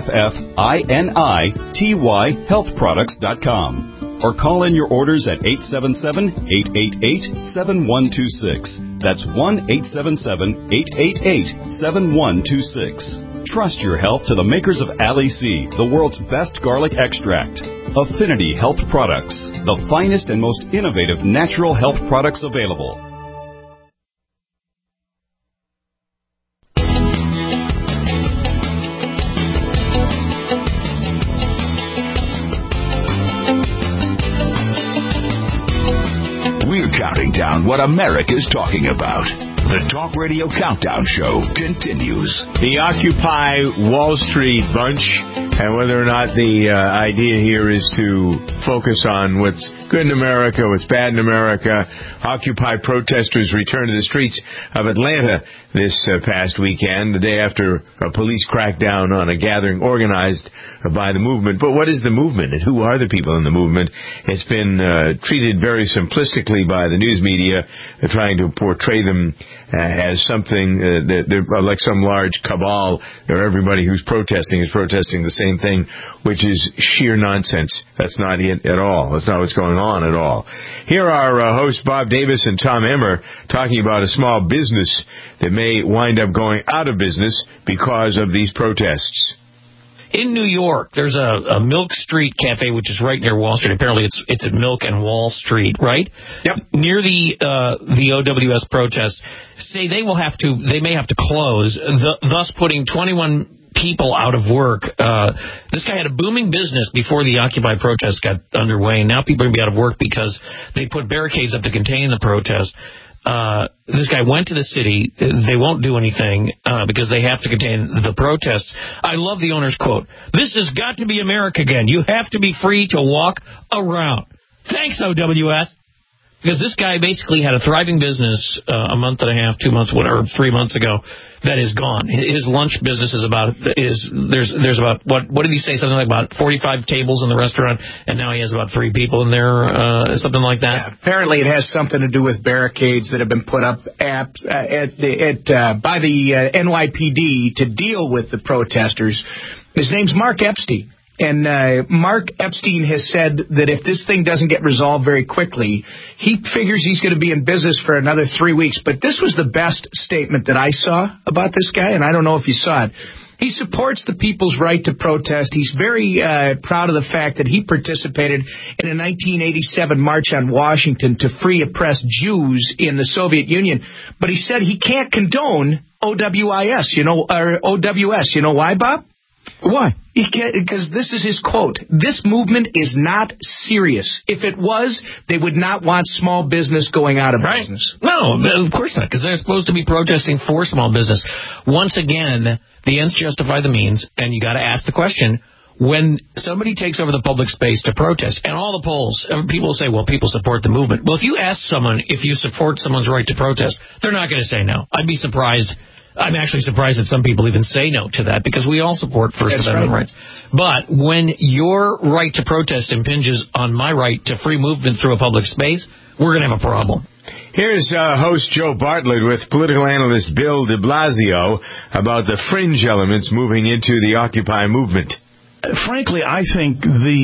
Speaker 11: AFFINITY healthproducts.com. Or call in your orders at 877-888-7126. That's 1-877-888-7126. Trust your health to the makers of Ali C, the world's best garlic extract. Affinity Health Products, the finest and most innovative natural health products available.
Speaker 19: We're counting down what America's talking about. The Talk Radio Countdown Show continues.
Speaker 4: The Occupy Wall Street bunch, and whether or not the idea here is to focus on what's good in America, what's bad in America. Occupy protesters returned to the streets of Atlanta this past weekend, the day after a police crackdown on a gathering organized by the movement. But what is the movement, and who are the people in the movement? It's been treated very simplistically by the news media, trying to portray them as something that they're like some large cabal, or everybody who's protesting is protesting the same thing, which is sheer nonsense. That's not it at all. That's not what's going on at all. Here are hosts Bob Davis and Tom Emmer talking about a small business that may wind up going out of business because of these protests.
Speaker 22: In New York, there's a Milk Street Cafe, which is right near Wall Street. Apparently, it's at Milk and Wall Street, right?
Speaker 5: Yep.
Speaker 22: Near the OWS protest, say they may have to close, thus putting 21 people out of work. This guy had a booming business before the Occupy protest got underway. Now people are going to be out of work because they put barricades up to contain the protest. This guy went to the city. They won't do anything because they have to contain the protests. I love the owner's quote. "This has got to be America again. You have to be free to walk around." Thanks, OWS. Because this guy basically had a thriving business a month and a half, 2 months, or 3 months ago that is gone. His lunch business there's about what did he say, something like about 45 tables in the restaurant, and now he has about 3 people in there, something like that.
Speaker 5: Yeah, apparently it has something to do with barricades that have been put up by the NYPD to deal with the protesters. His name's Mark Epstein.
Speaker 14: And Mark Epstein has said that if this thing doesn't get resolved very quickly, he figures he's going to be in business for another 3 weeks. But this was the best statement that I saw about this guy, and I don't know if you saw it. He supports the people's right to protest. He's very proud of the fact that he participated in a 1987 march on Washington to free oppressed Jews in the Soviet Union. But he said he can't condone OWIS, or OWS. You know why, Bob?
Speaker 22: Why?
Speaker 14: Because this is his quote. This movement is not serious. If it was, they would not want small business going out of business.
Speaker 22: No, of course not, because they're supposed to be protesting for small business. Once again, the ends justify the means, and you got to ask the question, when somebody takes over the public space to protest, and all the polls, people say, well, people support the movement. Well, if you ask someone if you support someone's right to protest, they're not going to say no. I'd be surprised. I'm actually surprised that some people even say no to that, because we all support First Amendment rights. But when your right to protest impinges on my right to free movement through a public space, we're going to have a problem.
Speaker 4: Here's host Joe Bartlett with political analyst Bill de Blasio about the fringe elements moving into the Occupy movement.
Speaker 21: Frankly, I think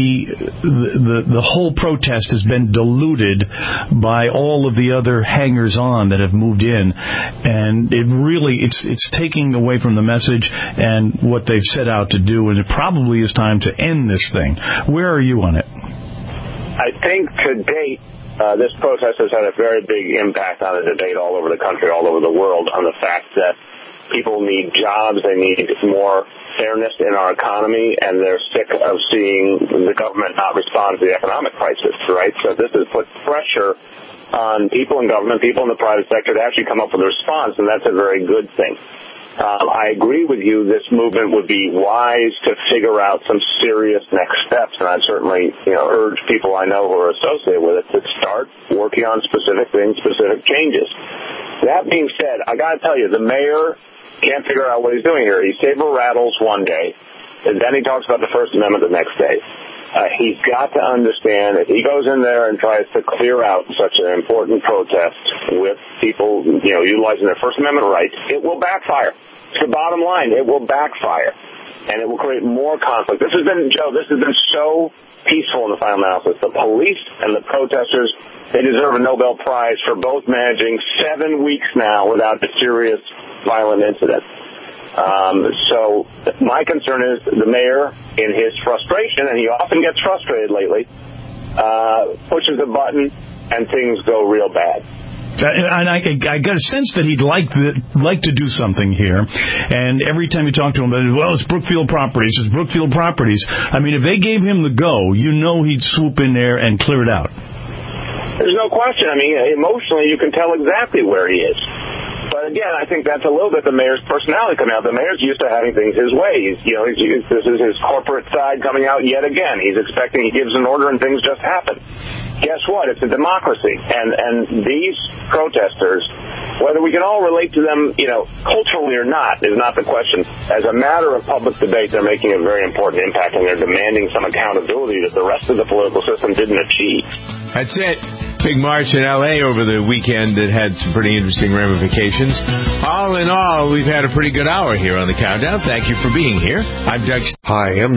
Speaker 21: the whole protest has been diluted by all of the other hangers-on that have moved in, and it's taking away from the message and what they've set out to do, and it probably is time to end this thing. Where are you on it?
Speaker 23: I think to date, this protest has had a very big impact on the debate all over the country, all over the world, on the fact that people need jobs, they need more fairness in our economy, and they're sick of seeing the government not respond to the economic crisis, right? So this has put pressure on people in government, people in the private sector to actually come up with a response, and that's a very good thing. I agree with you, this movement would be wise to figure out some serious next steps, and I'd certainly urge people I know who are associated with it to start working on specific things, specific changes. That being said, I got to tell you, the mayor can't figure out what he's doing here. He saber rattles one day, and then he talks about the First Amendment the next day. He's got to understand if he goes in there and tries to clear out such an important protest with people, utilizing their First Amendment rights, it will backfire. It's the bottom line. It will backfire, and it will create more conflict. This has been so peaceful in the final analysis. The police and the protesters, they deserve a Nobel Prize for both managing 7 weeks now without a serious violent incident. So my concern is the mayor, in his frustration, and he often gets frustrated lately, pushes a button and things go real bad.
Speaker 21: And I got a sense that he'd like to do something here. And every time you talk to him, it's Brookfield Properties. It's Brookfield Properties. I mean, if they gave him the go, he'd swoop in there and clear it out.
Speaker 23: There's no question. I mean, emotionally, you can tell exactly where he is. But again, I think that's a little bit the mayor's personality coming out. The mayor's used to having things his way. This is his corporate side coming out yet again. He gives an order and things just happen. Guess what? It's a democracy. And these protesters, whether we can all relate to them, culturally or not, is not the question. As a matter of public debate, they're making a very important impact, and they're demanding some accountability that the rest of the political system didn't achieve.
Speaker 4: That's it. Big march in L.A. over the weekend that had some pretty interesting ramifications. All in all, we've had a pretty good hour here on the Countdown. Thank you for being here. I'm Doug.
Speaker 1: Hi, I'm